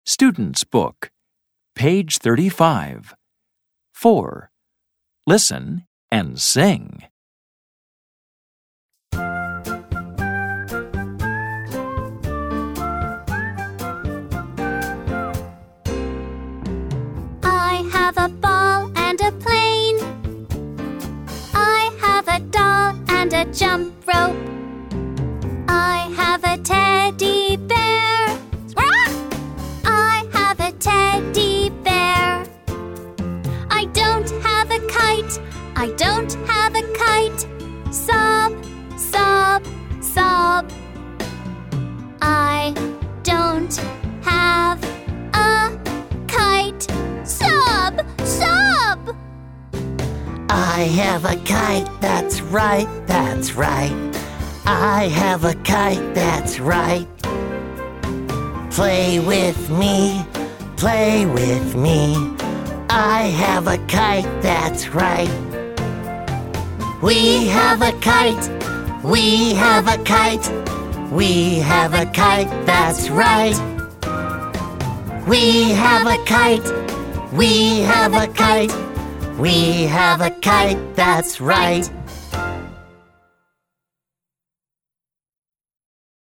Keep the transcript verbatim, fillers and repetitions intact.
Student's Book, page thirty-five. four. Listen and sing. I have a ball and a plane. I have a doll and a jump rope. I have a teddy bear. I have a teddy bear. I don't have a kite. I don't have a kite. Sob, sob, sob. I don't have a kite. Sob, sob. I have a kite, that's right, that's right. I have a kite, that's right. Play with me, play with me. I have a kite, that's right. We have a kite, we have a kite. We have a kite, that's right. We have a kite, we have a kite. We have a kite, that's right.